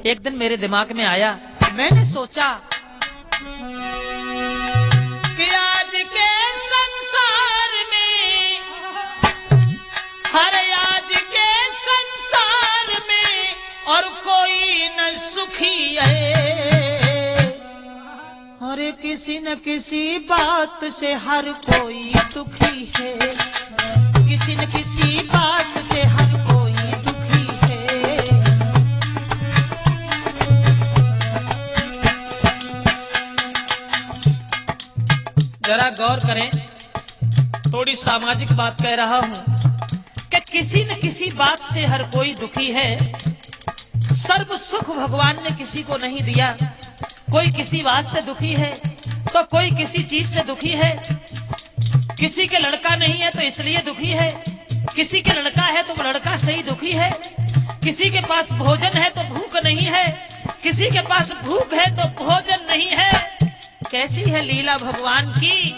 एक दिन मेरे दिमाग में आया, मैंने सोचा कि आज के संसार में, हर आज के संसार में और कोई न सुखी है, और किसी न किसी बात से हर कोई दुखी है, किसी न किसी बात से हर कोई दुखी है। जरा गौर करें, थोड़ी सामाजिक बात कह रहा हूं कि किसी न किसी बात से हर कोई दुखी है। सर्व सुख भगवान ने किसी को नहीं दिया। कोई किसी बात से दुखी है तो कोई किसी चीज से दुखी है। किसी के लड़का नहीं है तो इसलिए दुखी है, किसी के लड़का है तो वो लड़का सही दुखी है, किसी के पास भोजन है तो भूख नहीं है, किसी के पास भूख है तो भोजन नहीं है। कैसी है लीला भगवान की।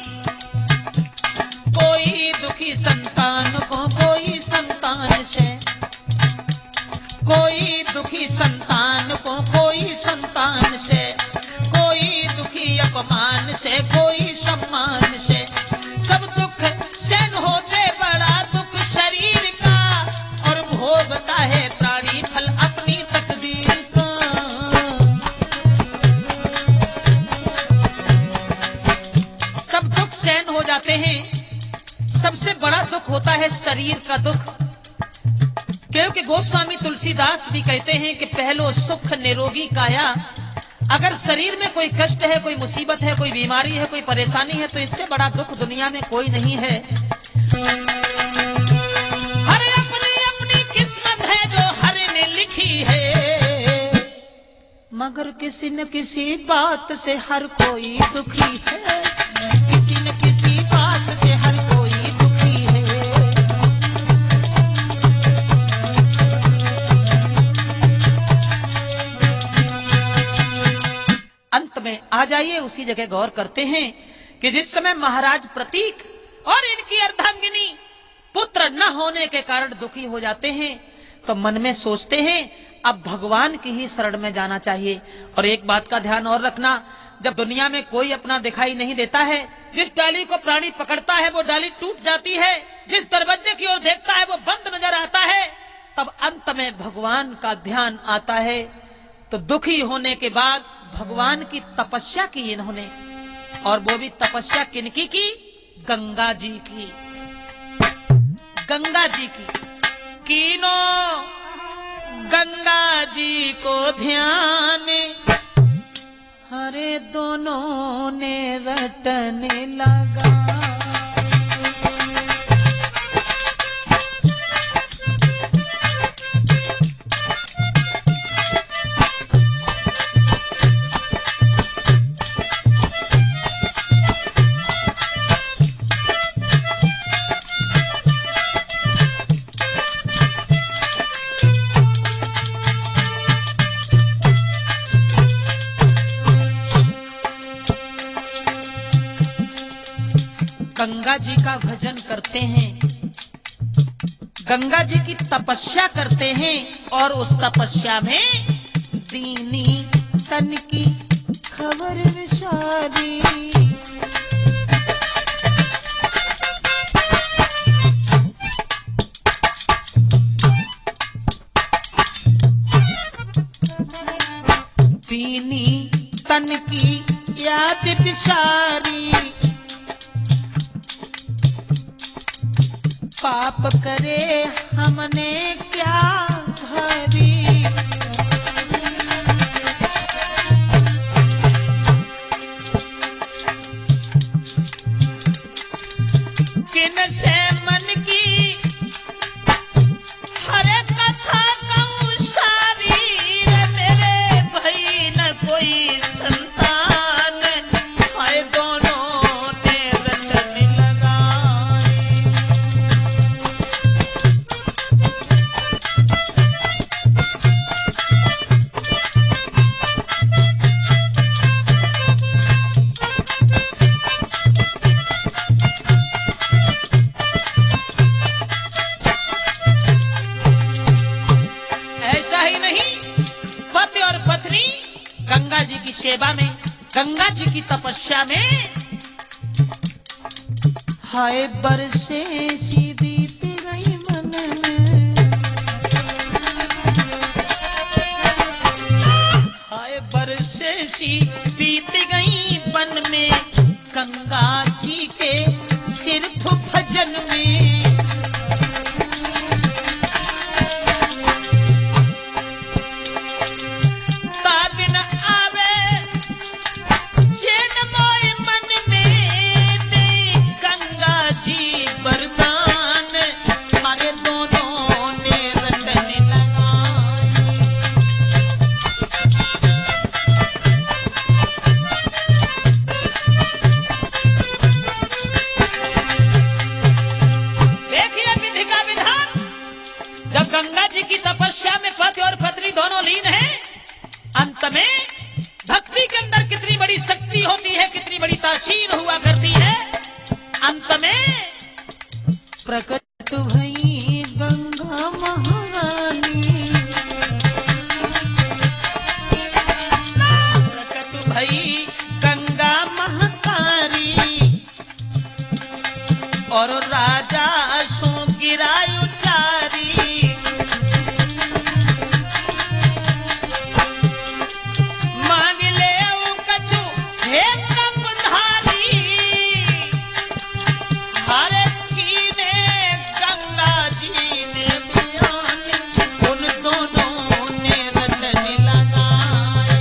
कोई दुखी संतान को कोई संतान से, कोई दुखी संतान को कोई संतान से, कोई दुखी अपमान से कोई सम्मान से। सब दुख सहन होते बड़ा दुख शरीर का, और भोगता है प्राणी फल अपनी तकदीर का। सब दुख सहन हो जाते हैं। सबसे बड़ा दुख होता है शरीर का दुख, क्योंकि गोस्वामी तुलसीदास भी कहते हैं कि पहलो सुख निरोगी काया। अगर शरीर में कोई कष्ट है, कोई मुसीबत है, कोई बीमारी है, कोई परेशानी है, तो इससे बड़ा दुख दुनिया में कोई नहीं है। हर अपनी अपनी किस्मत है जो हर ने लिखी है, मगर किसी न किसी बात से हर कोई दुखी है, किसी न किसी बात से हर कोई दुखी है। अंत में आ जाइए, उसी जगह गौर करते हैं कि जिस समय महाराज प्रतीक और इनकी अर्धांगिनी पुत्र न होने के कारण दुखी हो जाते हैं, तो मन में सोचते हैं अब भगवान की ही शरण में जाना चाहिए। और एक बात का ध्यान और रखना, जब दुनिया में कोई अपना दिखाई नहीं देता है, जिस डाली को प्राणी पकड़ता है वो डाली टूट जाती है, जिस दरवाजे की ओर देखता है वो बंद नजर आता है, तब अंत में भगवान का ध्यान आता है। तो दुखी होने के बाद भगवान की तपस्या की इन्होंने, और वो भी तपस्या किनकी की? गंगा जी की। गंगा जी की कीनो गंगा जी को ध्यान, हरे दोनों ने रटने लगा। गंगा जी का भजन करते हैं, गंगा जी की तपस्या करते हैं, और उस तपस्या में दीनी तन की खबर विचारी। दीनी तन की याद विचारी, पाप करे हमने क्या भरी। किन से मन की हरे कथा कहूँ सारी, मेरे भाई न कोई संतान, आए दोनों ने रटने लगा। गंगा जी की सेवा में, गंगा जी की तपस्या में। हाय बरसे सी बीत गई मन में, हाय बरसे सी बीत गई बन में, गंगा जी के सिर्फ भजन में। ताग न आवे चैन मोए मन में, दे गंगा जी वरदान, हमारे दोनों ने रटने लगाए। देखिए विधि का विधान, जब गंगा जी की तपस्या में पति और पत्नी दोनों लीन हैं, अंत में भक्ति के अंदर कितनी बड़ी शक्ति होती है, कितनी बड़ी तासीर हुआ करती है। अंत में प्रकट भई गंगा महारानी, प्रकट भई गंगा महातारी, और राजा सो गिरायु चारी। मांग ले कछु हे कपधारी, हर कीने गंगा जी ने बयान, उन दोनों ने रटने लगाए।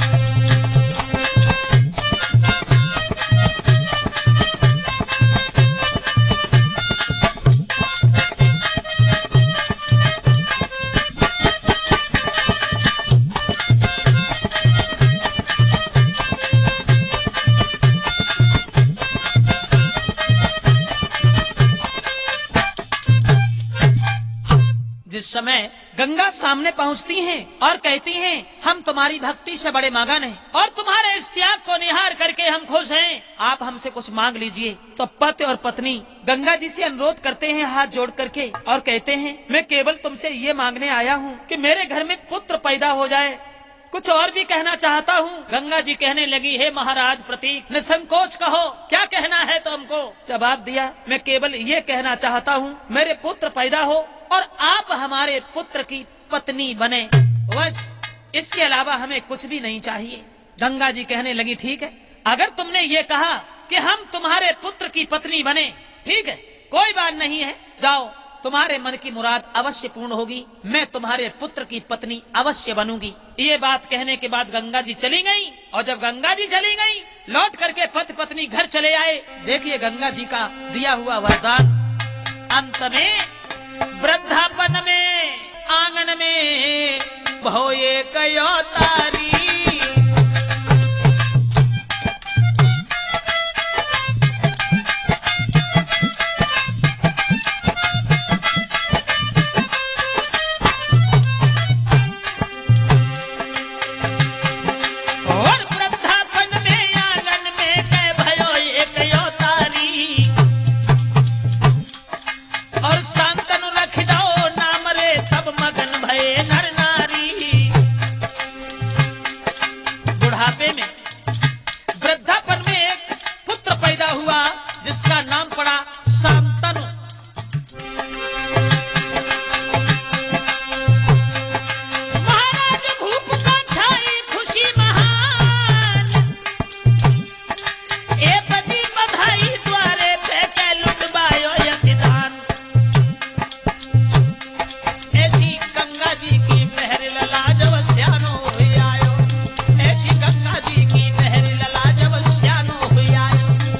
जिस समय गंगा सामने पहुंचती हैं और कहती हैं हम तुम्हारी भक्ति से बड़े मगन हैं और तुम्हारे इस त्याग को निहार करके हम खुश हैं, आप हमसे कुछ मांग लीजिए। तो पति और पत्नी गंगा जी से अनुरोध करते हैं हाथ जोड़ करके और कहते हैं मैं केवल तुमसे ये मांगने आया हूँ कि मेरे घर में पुत्र पैदा हो जाए, कुछ और भी कहना चाहता हूँ। गंगा जी कहने लगी हे महाराज प्रतीक, निसंकोच कहो क्या कहना है तो हमको। जवाब दिया मैं केवल ये कहना चाहता हूँ मेरे पुत्र पैदा हो और आप हमारे पुत्र की पत्नी बने, बस इसके अलावा हमें कुछ भी नहीं चाहिए। गंगा जी कहने लगी ठीक है, अगर तुमने ये कहा कि हम तुम्हारे पुत्र की पत्नी बने, ठीक है कोई बात नहीं है, जाओ तुम्हारे मन की मुराद अवश्य पूर्ण होगी, मैं तुम्हारे पुत्र की पत्नी अवश्य बनूंगी। ये बात कहने के बाद गंगा जी चली गई और जब गंगा जी चली गई लौट करके पति पत्नी घर चले आए। देखिए गंगा जी का दिया हुआ वरदान। अंत में वृद्धापन में आंगन में भोए कयो तारी, जिसका नाम पड़ा शांतनु। महाराज भूप का छाई खुशी महान, ए बदी बधाई द्वारे पे के लुटवायो यतिदान। ऐसी गंगा जी की मेहर लला जब स्यानो हुई आयो, ऐसी गंगा जी की मेहर लला जब स्यानो हुई आयो।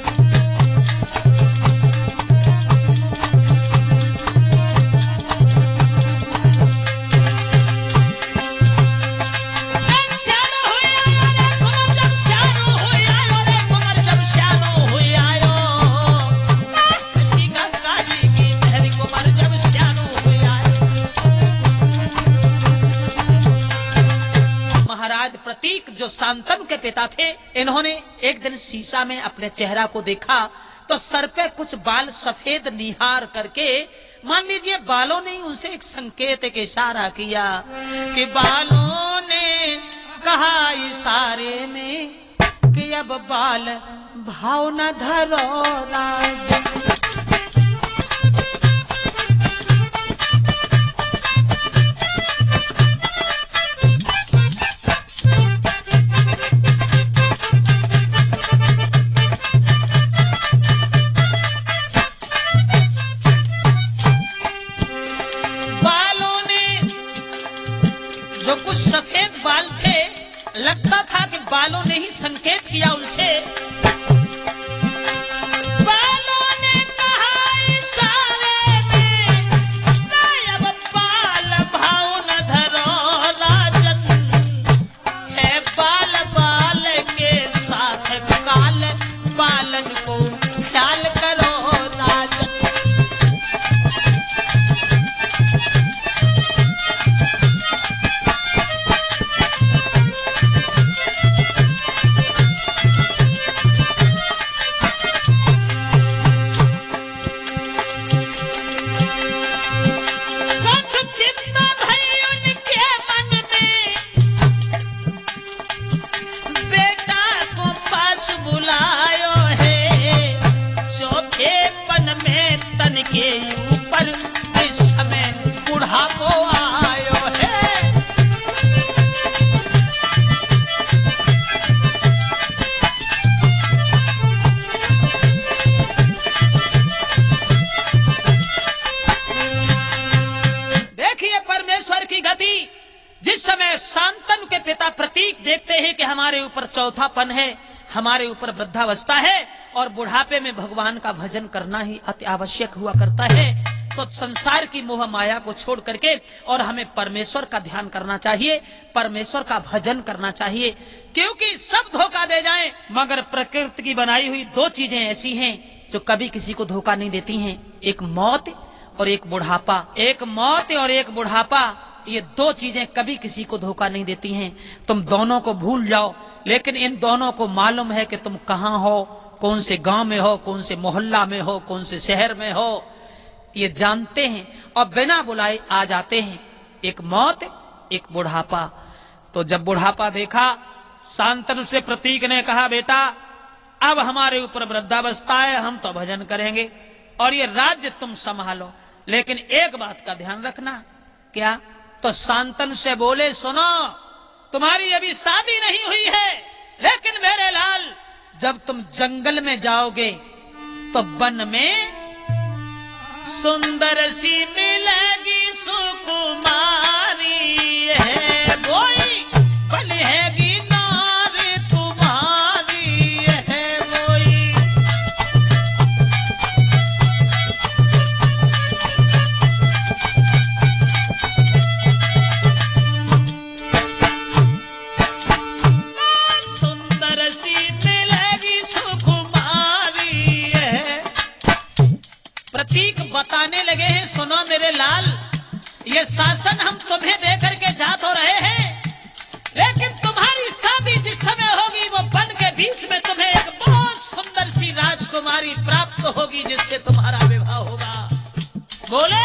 प्रतीक जो शांतनु के पिता थे, इन्होंने एक दिन शीशा में अपने चेहरा को देखा तो सर पे कुछ बाल सफेद निहार करके, मान लीजिए बालों ने उनसे एक संकेत, एक इशारा किया कि बालों ने कहा कहा इशारे में कि अब बाल भाव न धरो राज। जो कुछ सफेद बाल थे, लगता था कि बालों ने ही संकेत किया उनसे। बालों ने कहा इशारे में, अब बाल भाव न धरो राजन, है बाल बाल के साथ काल, बालन को ख्याल करो राजन। के ऊपर इस समय बुढ़ापो आयो है। देखिए परमेश्वर की गति। जिस समय शांतनु के पिता प्रतीक देखते हैं कि हमारे ऊपर चौथापन है, हमारे ऊपर वृद्धावस्था है और बुढ़ापे में भगवान का भजन करना ही अति आवश्यक हुआ करता है, तो संसार की मोह माया को छोड़ करके और हमें परमेश्वर का ध्यान करना चाहिए, परमेश्वर का भजन करना चाहिए। क्योंकि सब धोखा दे जाएं, मगर प्रकृति की बनाई हुई दो चीजें ऐसी हैं जो कभी किसी को धोखा नहीं देती हैं, एक मौत और एक बुढ़ापा। एक मौत और एक बुढ़ापा, ये दो चीजें कभी किसी को धोखा नहीं देती हैं। तुम दोनों को भूल जाओ, लेकिन इन दोनों को मालूम है कि तुम कहाँ हो, कौन से गांव में हो, कौन से मोहल्ला में हो, कौन से शहर में हो, ये जानते हैं और बिना बुलाए आ जाते हैं। एक मौत, एक बुढ़ापा। तो जब बुढ़ापा देखा, शांतनु से प्रतीक ने कहा, बेटा अब हमारे ऊपर वृद्धावस्था है, हम तो भजन करेंगे और ये राज्य तुम संभालो, लेकिन एक बात का ध्यान रखना। क्या? तो शांतनु से बोले, सुनो, तुम्हारी अभी शादी नहीं हुई है, लेकिन मेरे लाल जब तुम जंगल में जाओगे तो वन में सुंदर सी मिलेगी सुकुमारी है, कोई बनेगी नारी तुम्हारी है कोई। सुंदर सी प्रतीक बताने लगे हैं, सुनो मेरे लाल, ये शासन हम तुम्हें देकर के जा तो रहे हैं, लेकिन तुम्हारी शादी जिस समय होगी वो वन के बीच में तुम्हें एक बहुत सुंदर सी राजकुमारी प्राप्त होगी, जिससे तुम्हारा विवाह होगा। बोले,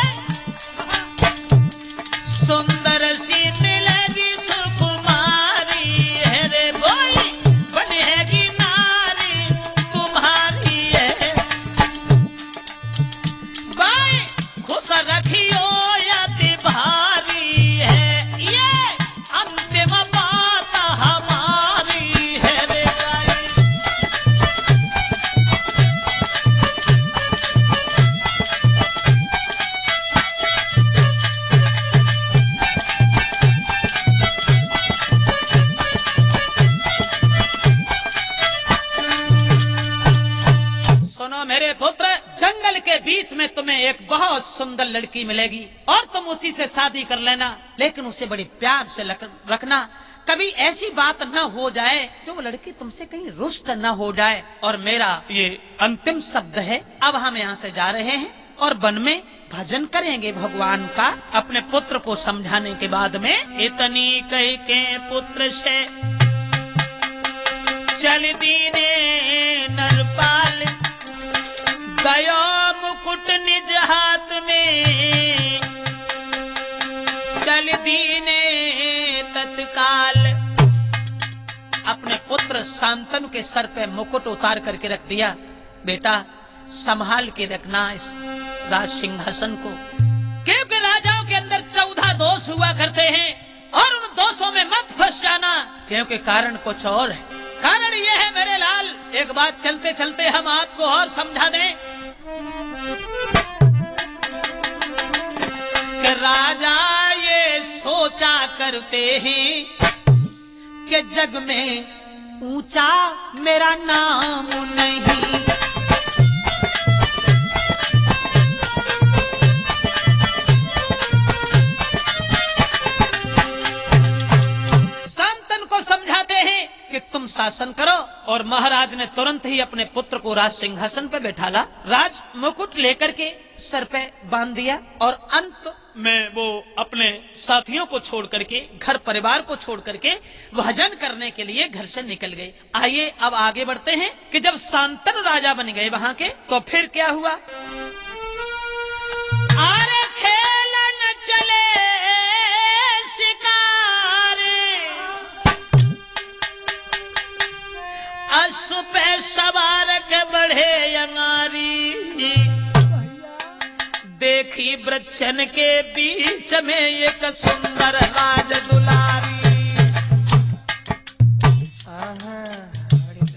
सुंदर सी मिलेगी सुकुमारी है रे बोई, बनेगी नारी तुम्हारी है। खुश रखियो यति भारी है, ये अंतिम बात हमारी है रे। सुनो मेरे पुत्र, जंगल के बीच में तुम्हें एक बहुत सुंदर लड़की मिलेगी और तुम उसी से शादी कर लेना, लेकिन उसे बड़ी प्यार से रखना। कभी ऐसी बात न हो जाए जो वो लड़की तुमसे कहीं रुष्ट न हो जाए। और मेरा ये अंतिम शब्द है, अब हम यहाँ से जा रहे हैं और वन में भजन करेंगे भगवान का, अपने पुत्र को समझाने के बाद में। इतनी कह के पुत्र से चल दीने नरपाल, गयो मुकुट निज हाथ में, चल दीने तत्काल शांतनु के सर पे मुकुट उतार करके रख दिया। बेटा संभाल के रखना इस राज सिंहासन को, क्योंकि राजाओं के अंदर 14 दोष हुआ करते हैं और उन दोषों में मत फंस जाना, क्योंकि कारण कुछ और है। कारण यह है मेरे लाल, एक बात चलते चलते हम आपको और समझा दें कि राजा ये सोचा करते हैं कि जग में ऊंचा मेरा नाम नहीं। शांतनु को समझाते हैं कि तुम शासन करो, और महाराज ने तुरंत ही अपने पुत्र को राज सिंहासन पे बैठाला, राज मुकुट लेकर के सर पे बांध दिया और अंत में वो अपने साथियों को छोड़ करके, घर परिवार को छोड़ करके भजन करने के लिए घर से निकल गए। आइए अब आगे बढ़ते हैं कि जब शांतनु राजा बन गए वहां के, तो फिर क्या हुआ। अरे खेलन चले अश्व पे सवार के बढ़े अंगारी, देखी वृक्षन के बीच में एक सुंदर राज दुलारी। बड़ी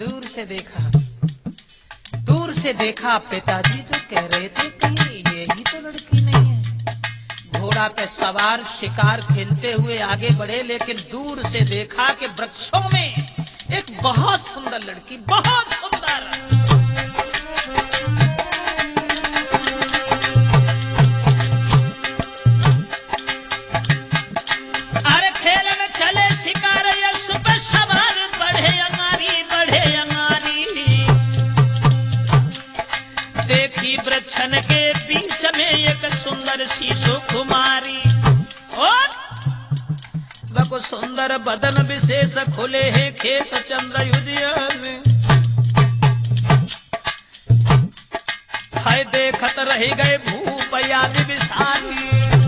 दूर से देखा पिताजी जो कह रहे थे कि यही तो लड़की नहीं है। घोड़ा पे सवार शिकार खेलते हुए आगे बढ़े, लेकिन दूर से देखा कि वृक्षों में एक बहुत सुंदर लड़की, बहुत सुंदर। अरे खेलन चले शिकार यश पे सवार, बढ़े अंगारी बढ़े अंगारी, देखी वृक्षन के बीच में एक सुंदर सी सुकुमारी। और बको सुंदर बदन विशेष खुले हैं खेस चंद्र युजियाल, हाय देखत रह गए भूप याद विशाली।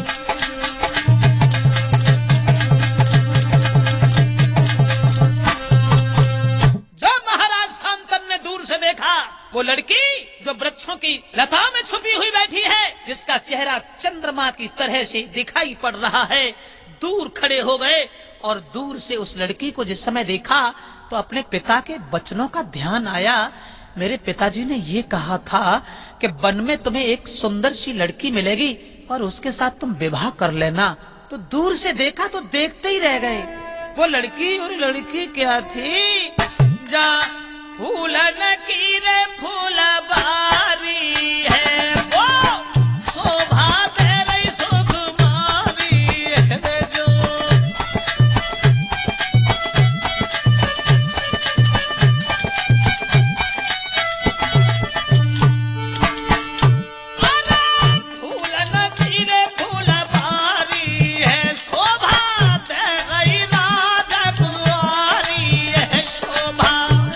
जब महाराज शांतनु ने दूर से देखा वो लड़की जो वृक्षों की लता में छुपी हुई बैठी है, जिसका चेहरा चंद्रमा की तरह से दिखाई पड़ रहा है, दूर खड़े हो गए। और दूर से उस लड़की को जिस समय देखा तो अपने पिता के वचनों का ध्यान आया। मेरे पिताजी ने ये कहा था कि वन में तुम्हें एक सुंदर सी लड़की मिलेगी और उसके साथ तुम विवाह कर लेना। तो दूर से देखा तो देखते ही रह गए। वो लड़की, और लड़की क्या थी, जा फूलन की रे फूलबारी है, वो शोभा तेरी सुकुमारी है जो। फूलन की रे फूलबारी है, शोभा तेरी राजकुमारी है शोभा।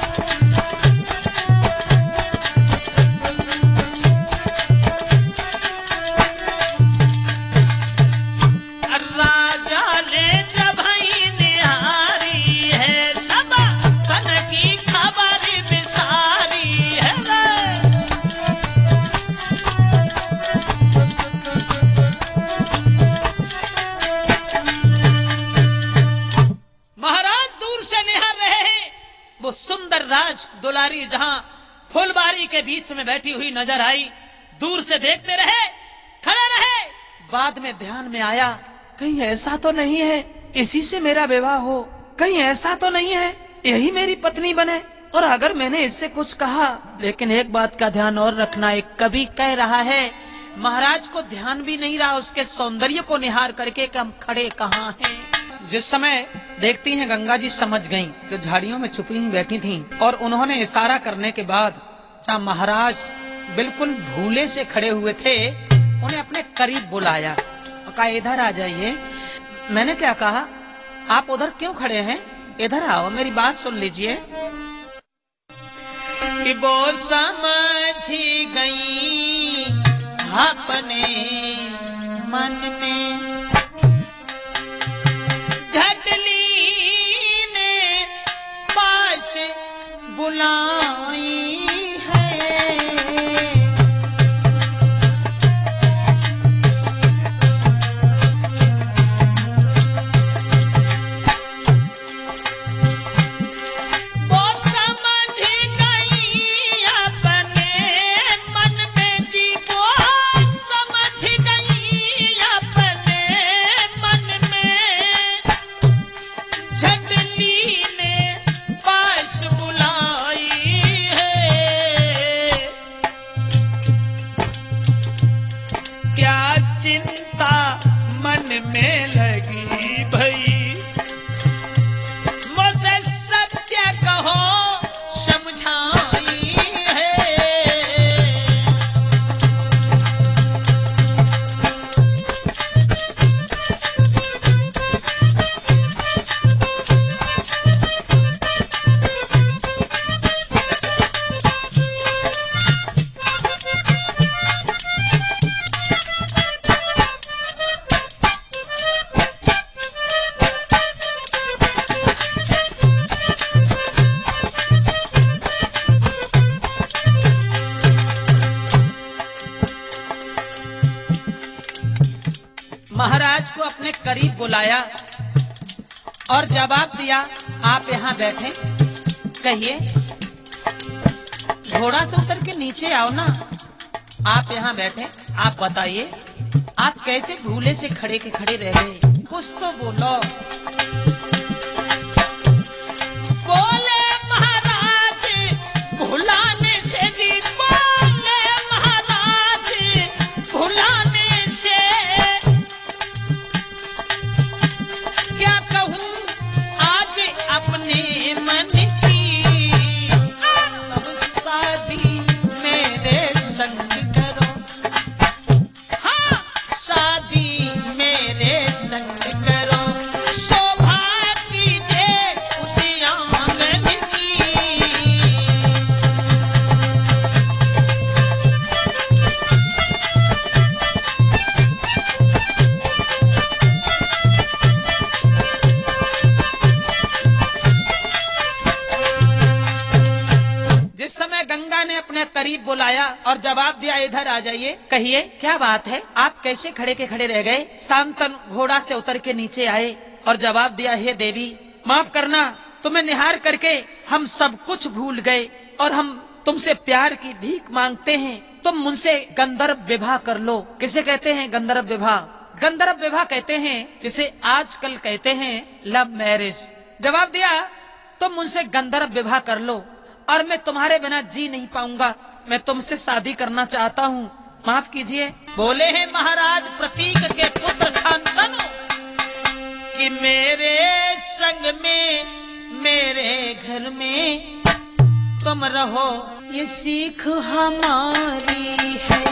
सुंदर राज दुलारी जहां फुलबारी के बीच में बैठी हुई नजर आई, दूर से देखते रहे, खड़े रहे। बाद में ध्यान में आया, कहीं ऐसा तो नहीं है इसी से मेरा विवाह हो, कहीं ऐसा तो नहीं है यही मेरी पत्नी बने। और अगर मैंने इससे कुछ कहा, लेकिन एक बात का ध्यान और रखना, एक कवि कह रहा है, महाराज को ध्यान भी नहीं रहा उसके सौंदर्य को निहार करके कि हम खड़े कहाँ हैं। जिस समय देखती हैं गंगा जी समझ गईं जो झाड़ियों में छुपी ही बैठी थीं, और उन्होंने इशारा करने के बाद जहाँ महाराज बिल्कुल भूले से खड़े हुए थे, उन्हें अपने करीब बुलाया और कहा इधर आ जाइए। मैंने क्या कहा, आप उधर क्यों खड़े हैं, इधर आओ, मेरी बात सुन लीजिए। कि वो समझी गई अपने मन में, झटली ने पास बुलाई है। वो समझ गई अपने मन में जी, वो समझ गई अपने मन में, झटली ने पास बुलाई है। क्या चिंता मन में लगी भई, मुझे सत्य कहो समझाई है। महाराज को अपने करीब बुलाया और जवाब दिया, आप यहाँ बैठे, कहिए, घोड़ा से उतर के नीचे आओ ना। आप यहाँ बैठे, आप बताइए, आप कैसे भूले से खड़े के खड़े रह गए, कुछ तो बोलो। बोले महाराज भुलाने से जी, बोले महाराज भुलाने से, क्या कहूँ आज अपने मन की, अब शादी मेरे संग करो, हाँ शादी मेरे संग करो, शोभा कीजिए उसी आंगन की। जिस समय गंगा ने अपने करीब बुलाया और जवाब दिया, इधर आ जाइए, कहिए क्या बात है, आप कैसे खड़े के खड़े रह गए। शांतनु घोड़ा से उतर के नीचे आए और जवाब दिया, हे देवी माफ करना, तुम्हें निहार करके हम सब कुछ भूल गए और हम तुमसे प्यार की भीख मांगते हैं, तुम मुझसे गंधर्व विवाह कर लो। किसे कहते हैं गंधर्व विवाह? गंधर्व विवाह कहते हैं जिसे आजकल कहते हैं लव मैरिज। जवाब दिया, तुम मुझसे गंधर्व विवाह कर लो और मैं तुम्हारे बिना जी नहीं पाऊंगा, मैं तुमसे शादी करना चाहता हूँ, माफ कीजिए। बोले हैं महाराज प्रतीक के पुत्र शांतनु कि मेरे संग में मेरे घर में तुम रहो, ये सीख हमारी है।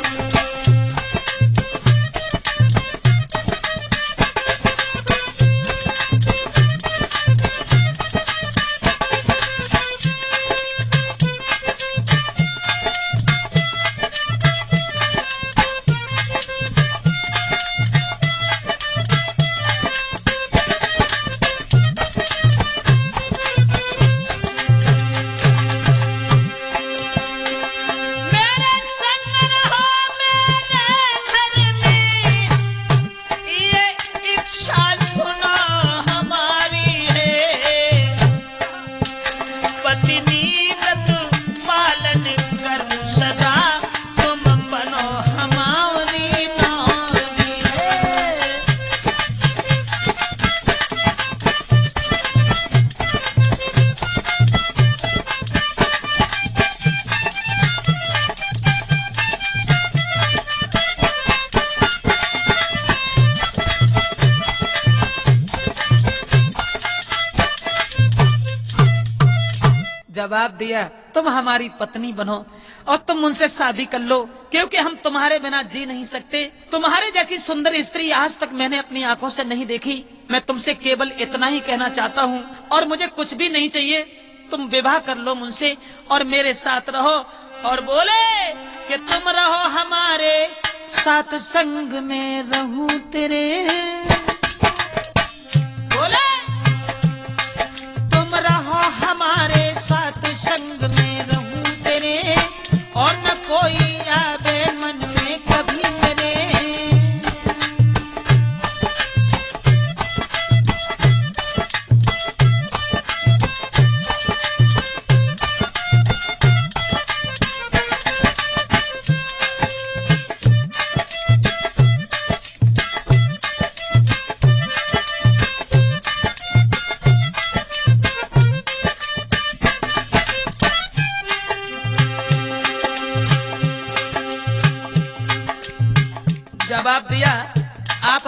जवाब दिया, तुम हमारी पत्नी बनो और तुम मुझसे शादी कर लो, क्योंकि हम तुम्हारे बिना जी नहीं सकते। तुम्हारे जैसी सुंदर स्त्री आज तक मैंने अपनी आंखों से नहीं देखी। मैं तुमसे केवल इतना ही कहना चाहता हूँ और मुझे कुछ भी नहीं चाहिए। तुम विवाह कर लो मुझसे और मेरे साथ रहो। और बोले कि तुम रहो हमारे साथ, संग में रहूं तेरे। बोले तुम रहो हमारे साथ, संग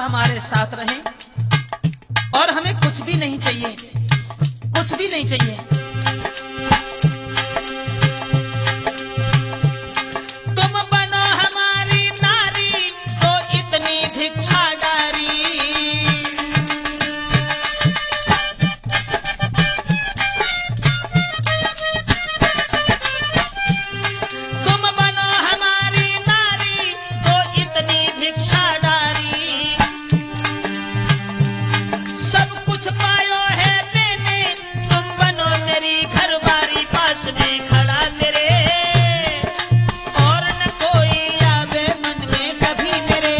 हमारे साथ रहें और हमें कुछ भी नहीं चाहिए, कुछ भी नहीं चाहिए। तुम बनो हमारी नारी तो इतनी भिक्षागारी, तुम बनो हमारी नारी तो इतनी भिक्षागारी, सब कुछ पायो है मैंने, तुम बनो मेरी घरवारी, पास में खड़ा तेरे और न कोई आवे मन में कभी मेरे।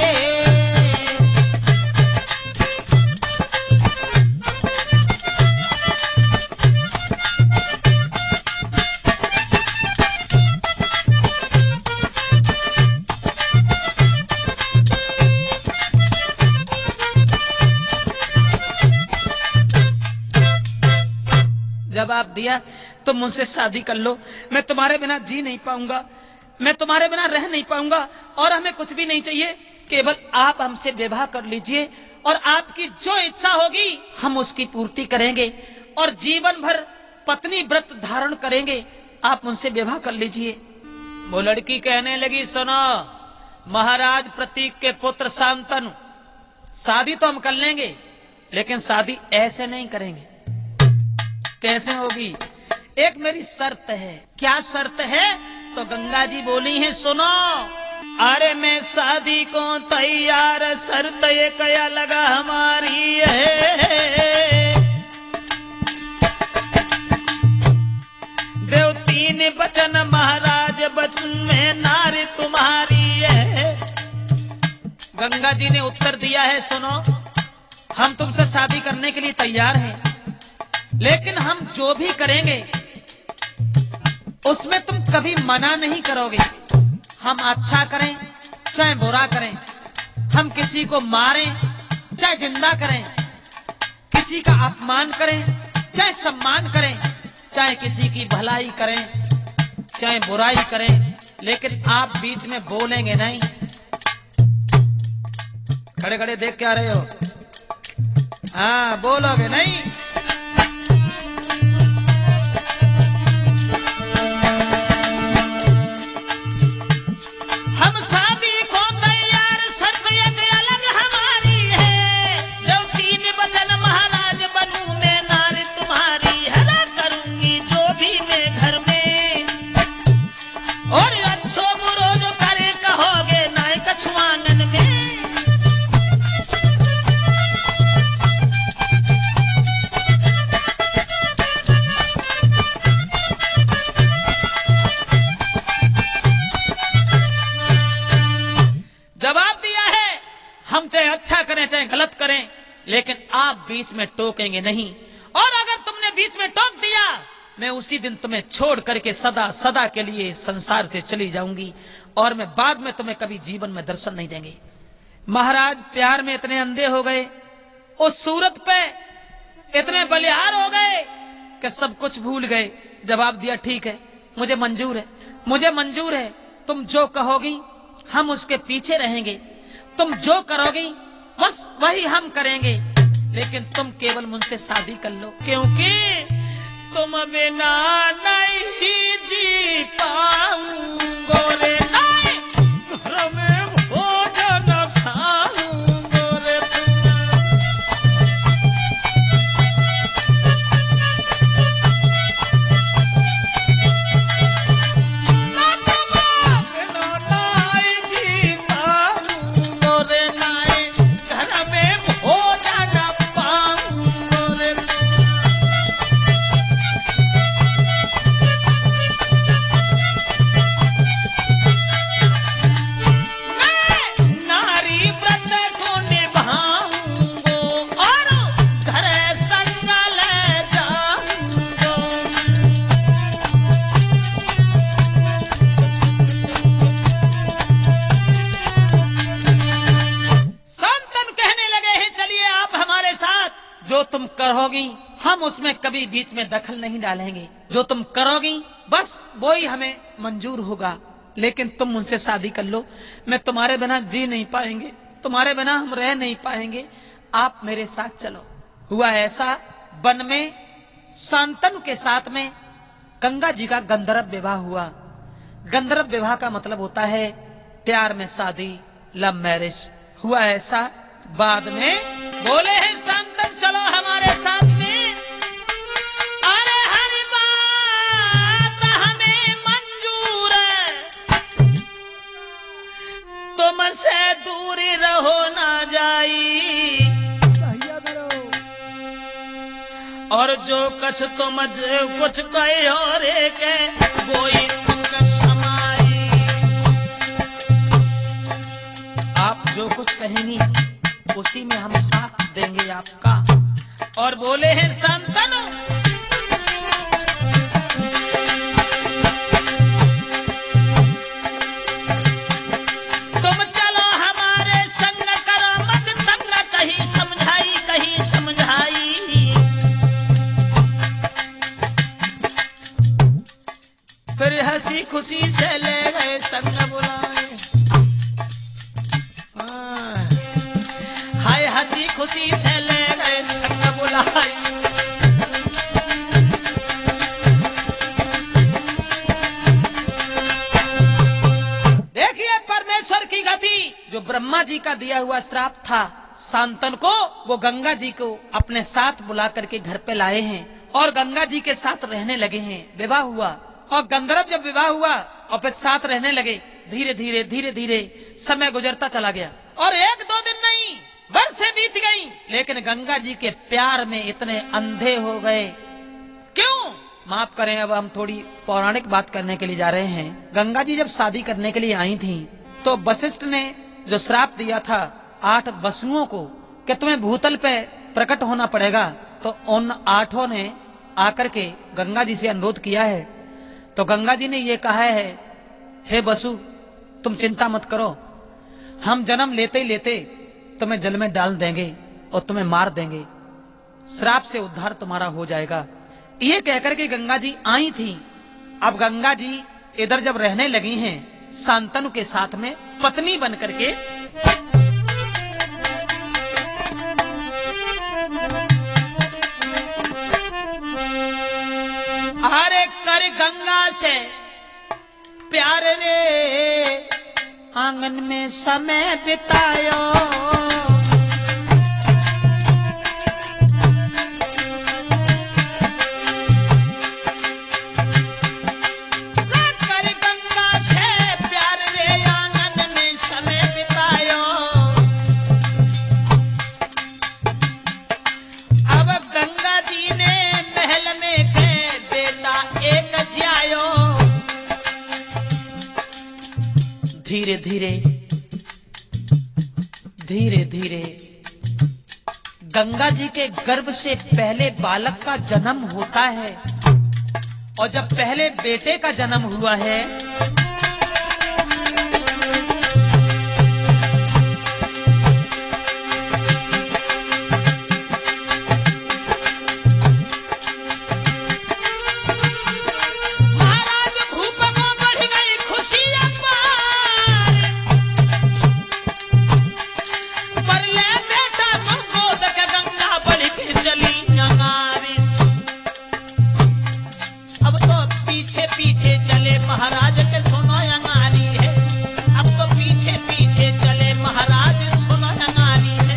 जवाब दिया, तुम मुझसे शादी कर लो, मैं तुम्हारे बिना जी नहीं पाऊंगा, मैं तुम्हारे बिना रह नहीं पाऊंगा और हमें कुछ भी नहीं चाहिए, केवल आप हमसे विवाह कर लीजिए और आपकी जो इच्छा होगी हम उसकी पूर्ति करेंगे और जीवन भर पत्नी व्रत धारण करेंगे, आप मुझसे विवाह कर लीजिए। वो लड़की कहने लगी, सुनो महाराज प्रतीक के पुत्र शांतनु, शादी तो हम कर लेंगे लेकिन शादी ऐसे नहीं करेंगे। कैसे होगी? एक मेरी शर्त है। क्या शर्त है? तो गंगा जी बोली है, सुनो, अरे मैं शादी को तैयार, शर्त ये क्या लगा हमारी है, देवती ने वचन महाराज वचन में नारी तुम्हारी है। गंगा जी ने उत्तर दिया है, सुनो हम तुमसे शादी करने के लिए तैयार हैं, लेकिन हम जो भी करेंगे उसमें तुम कभी मना नहीं करोगे। हम अच्छा करें चाहे बुरा करें, हम किसी को मारें चाहे जिंदा करें, किसी का अपमान करें चाहे सम्मान करें, चाहे किसी की भलाई करें चाहे बुराई करें, लेकिन आप बीच में बोलेंगे नहीं। खड़े खड़े देख क्या रहे हो? हाँ, बोलोगे नहीं। अच्छा करें चाहे गलत करें, लेकिन आप बीच में टोकेंगे नहीं, और अगर तुमने बीच में टोक दिया मैं उसी दिन तुम्हें छोड़ करके सदा सदा के लिए संसार से चली जाऊंगी और मैं बाद में तुम्हें कभी जीवन में दर्शन नहीं देंगे। महाराज प्यार में इतने अंधे हो गए, उस सूरत पे इतने बलिहार हो गए कि सब कुछ भूल गए। जवाब दिया, ठीक है, मुझे मंजूर है, मुझे मंजूर है, तुम जो कहोगी हम उसके पीछे रहेंगे, तुम जो करोगी बस वही हम करेंगे, लेकिन तुम केवल मुझसे शादी कर लो, क्योंकि तुम बिना नहीं जी पाऊंगो रे, घर में भोजन खाऊंगो रे। जो तुम करोगी हम उसमें कभी बीच में दखल नहीं डालेंगे, जो तुम करोगी बस वो ही हमें मंजूर होगा, लेकिन तुम मुझसे शादी कर लो, मैं तुम्हारे बिना जी नहीं पाएंगे, तुम्हारे बिना हम रह नहीं पाएंगे, आप मेरे साथ चलो। हुआ ऐसा, वन में शांतनु के साथ में गंगा जी का गंधर्व विवाह हुआ। गंधर्व विवाह का मतलब होता है प्यार में शादी, लव मैरिज। हुआ ऐसा, बाद में बोले हैं शांतनु चलो हमारे साथ में, अरे हर बात हमें मंजूर है, तुमसे दूर रहो ना जाई, और जो कछ तुम कुछ कहे और के कोई संग समाई। आप जो कुछ कहेंगी उसी में हम साथ देंगे आपका। और बोले हैं शांतनु तुम चलो हमारे संग, करो मत संग कहीं समझाई कहीं समझाई। फिर हंसी खुशी से ले गए संग बुलाए, हाय हंसी खुशी से ले गए संग बुलाए। देखिए परमेश्वर की गति, जो ब्रह्मा जी का दिया हुआ श्राप था शांतनु को, वो गंगा जी को अपने साथ बुला करके घर पे लाए हैं और गंगा जी के साथ रहने लगे हैं। विवाह हुआ और गंधर्व जब विवाह हुआ और फिर साथ रहने लगे, धीरे धीरे समय गुजरता चला गया और एक दो दिन नहीं वर्षें बीत गई, लेकिन गंगा जी के प्यार में इतने अंधे हो गए। क्यों? माफ करें, अब हम थोड़ी पौराणिक बात करने के लिए जा रहे हैं। गंगा जी जब शादी करने के लिए आई थी तो वशिष्ठ ने जो श्राप दिया था 8 वसुओं को कि तुम्हें भूतल पे प्रकट होना पड़ेगा, तो उन 8 ने आकर के गंगा जी से अनुरोध किया है। तो गंगा जी ने ये कहा है, हे वसु तुम चिंता मत करो, हम जन्म लेते ही लेते तुम्हें जल में डाल देंगे और तुम्हें मार देंगे, श्राप से उद्धार तुम्हारा हो जाएगा। ये कहकर के गंगा जी आई थी। अब गंगा जी इधर जब रहने लगी हैं शांतनु के साथ में पत्नी बन करके, अरे कर गंगा से प्यार रे आंगन में समय बितायो, कर गंगा से प्यार रे आंगन में समय बितायो। अब गंगा जी ने महल में के बेटा एक जियायो। धीरे धीरे गंगा जी के गर्भ से पहले बालक का जन्म होता है, और जब पहले बेटे का जन्म हुआ है पीछे चले महाराज के सुनो अंगारी है, अब तो पीछे पीछे चले महाराज सुनो अंगारी है।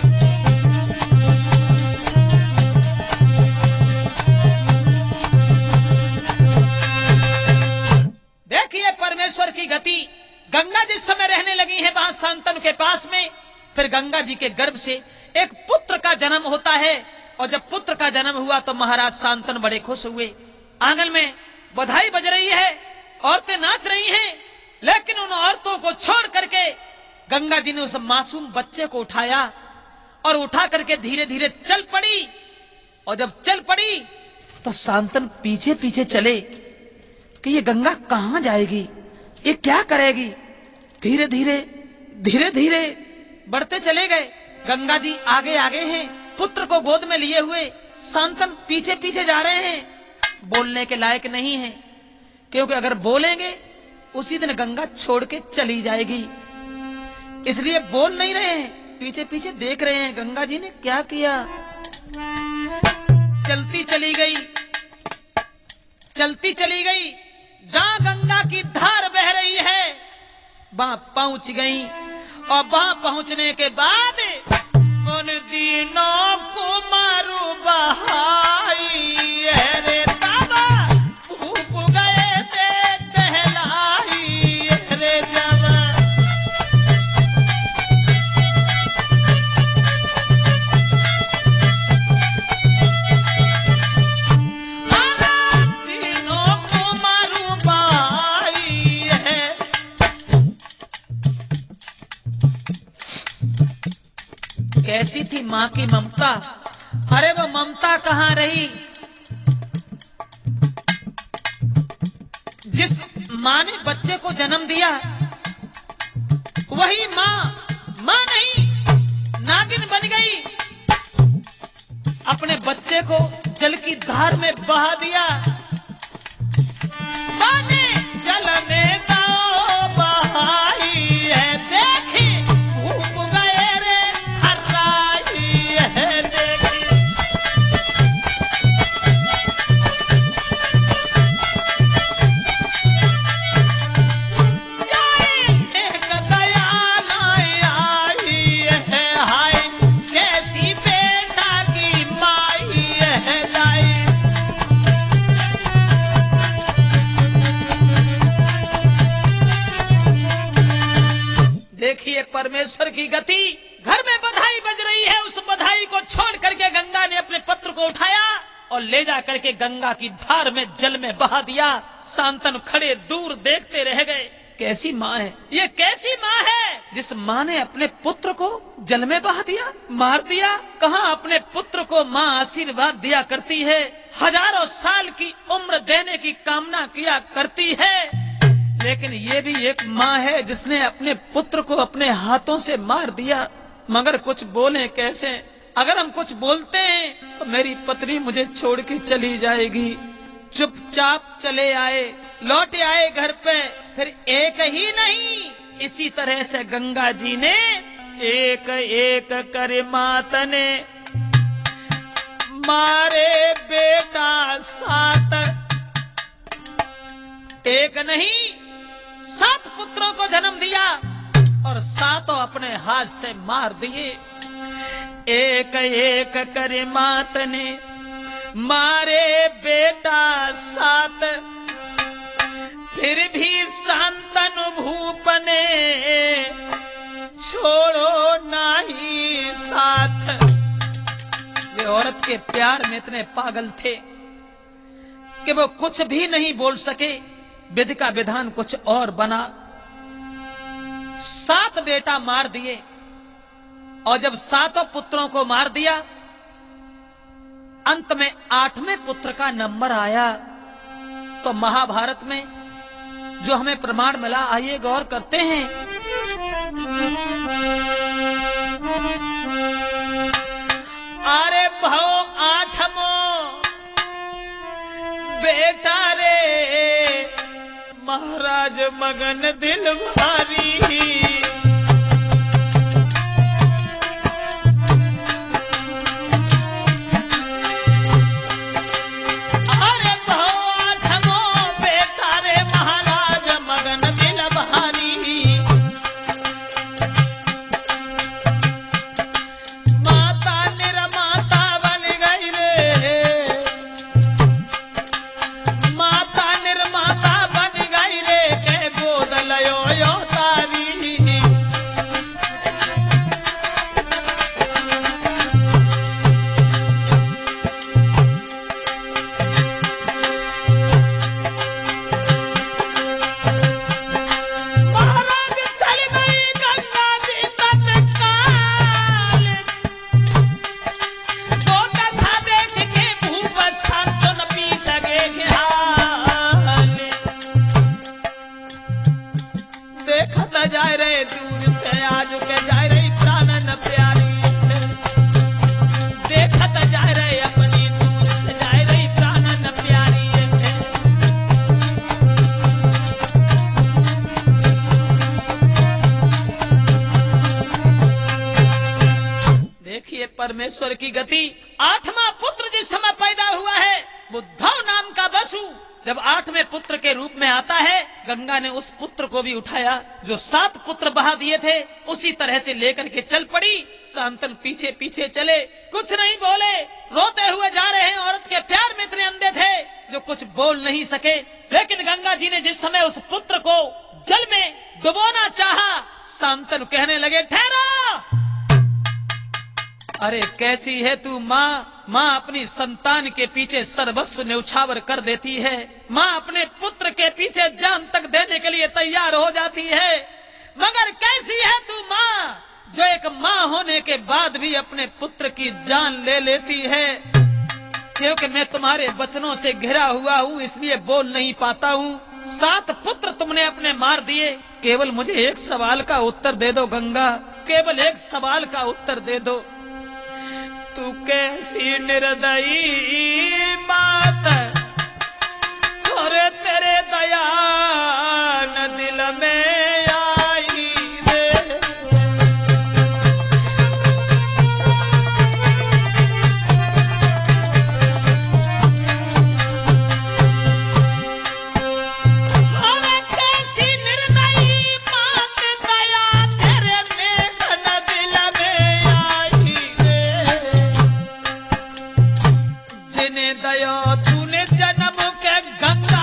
देखिए परमेश्वर की गति। गंगा जिस समय रहने लगी है वहां शांतनु के पास में, फिर गंगा जी के गर्भ से एक पुत्र का जन्म होता है, और जब पुत्र का जन्म हुआ तो महाराज शांतनु बड़े खुश हुए। आंगन में बधाई बज रही है, औरतें नाच रही हैं, लेकिन उन औरतों को छोड़ करके गंगा जी ने उस मासूम बच्चे को उठाया और उठा करके धीरे धीरे चल पड़ी। और जब चल पड़ी तो शांतनु पीछे पीछे चले कि ये गंगा कहां जाएगी, ये क्या करेगी। धीरे धीरे बढ़ते चले गए। गंगा जी आगे आगे हैं, पुत्र को गोद में लिए हुए। शांतनु पीछे पीछे जा रहे हैं। बोलने के लायक नहीं है, क्योंकि अगर बोलेंगे उसी दिन गंगा छोड़ के चली जाएगी। इसलिए बोल नहीं रहे हैं, पीछे पीछे देख रहे हैं गंगा जी ने क्या किया। चलती चली गई, चलती चली गई, जहां गंगा की धार बह रही है वहां पहुंच गई। और वहां पहुंचने के बाद उन दिनों को मारू बहाई रे बाबा, डूब गए थे टहलाई रे जवा। दिनों को मारू बहाई है। कैसी थी माँ की ममता, अरे वो ममता कहाँ रही। जिस माँ ने बच्चे को जन्म दिया वही माँ नहीं नागिन बन गई। अपने बच्चे को जल की धार में बहा दिया। माँ ने जल में गाओ बहाई है, देखी डूब गए रे हर्राई है, देखी। एक दयाल आई है, हाय कैसी बेटा की माई है लाई। देखिए परमेश्वर की गति। घर में बधाई बज रही है, उस बधाई को छोड़ करके गंगा ने अपने पुत्र को उठाया और ले जा करके गंगा की धार में जल में बहा दिया। शांतनु खड़े दूर देखते रह गए। कैसी माँ है ये, कैसी माँ है जिस माँ ने अपने पुत्र को जल में बहा दिया, मार दिया। कहाँ अपने पुत्र को माँ आशीर्वाद दिया करती है, हजारों साल की उम्र देने की कामना किया करती है, लेकिन ये भी एक माँ है जिसने अपने पुत्र को अपने हाथों से मार दिया। मगर कुछ बोले कैसे, अगर हम कुछ बोलते हैं तो मेरी पत्नी मुझे छोड़ के चली जाएगी। चुपचाप चले आए, लौट आए घर पे। फिर एक ही नहीं, इसी तरह से गंगा जी ने एक एक कर माता ने मारे बेटा सात। एक नहीं 7 पुत्रों को जन्म दिया और 7 अपने हाथ से मार दिए। एक एक कर मात ने मारे बेटा 7, फिर भी शांतनु भूप ने छोड़ो नहीं साथ। वे औरत के प्यार में इतने पागल थे कि वो कुछ भी नहीं बोल सके। विधि का विधान कुछ और बना। 7 बेटा मार दिए और जब 7 पुत्रों को मार दिया, अंत में 8वें पुत्र का नंबर आया। तो महाभारत में जो हमें प्रमाण मिला, आइए गौर करते हैं। अरे भौ 8वां बेटा रे, महाराज मगन दिल भारी। अरे भौ 8वां बेटा रे, महाराज मगन दिल भारी। माता निर्माता बन गई रे, माता निर्माता बन गई रे, के गोद लयो यो तारी। परमेश्वर की गति। 8वां पुत्र जिस समय पैदा हुआ है, बुद्धव नाम का बसु जब 8वें पुत्र के रूप में आता है, गंगा ने उस पुत्र को भी उठाया। जो 7 पुत्र बहा दिए थे उसी तरह से लेकर के चल पड़ी। शांतनु पीछे पीछे चले, कुछ नहीं बोले, रोते हुए जा रहे हैं। औरत के प्यार में इतने अंधे थे जो कुछ बोल नहीं सके। लेकिन गंगा जी ने जिस समय उस पुत्र को जल में डुबोना चाहा, शांतनु कहने लगे, ठहरो। अरे कैसी है तू माँ। माँ अपनी संतान के पीछे सर्वस्व न्यौछावर कर देती है। माँ अपने पुत्र के पीछे जान तक देने के लिए तैयार हो जाती है। मगर कैसी है तू माँ जो एक माँ होने के बाद भी अपने पुत्र की जान ले लेती है। क्योंकि मैं तुम्हारे वचनों से घिरा हुआ हूँ, इसलिए बोल नहीं पाता हूँ। 7 पुत्र तुमने अपने मार दिए, केवल मुझे एक सवाल का उत्तर दे दो गंगा, केवल एक सवाल का उत्तर दे दो। तू कैसी निर्दयी बात, और तेरे दया न दिल में आई रे। अरे कैसी निर्दयी बात, दया तेरे में न दिल में आई रे। जिन्हें दया तूने जन्म के गंगा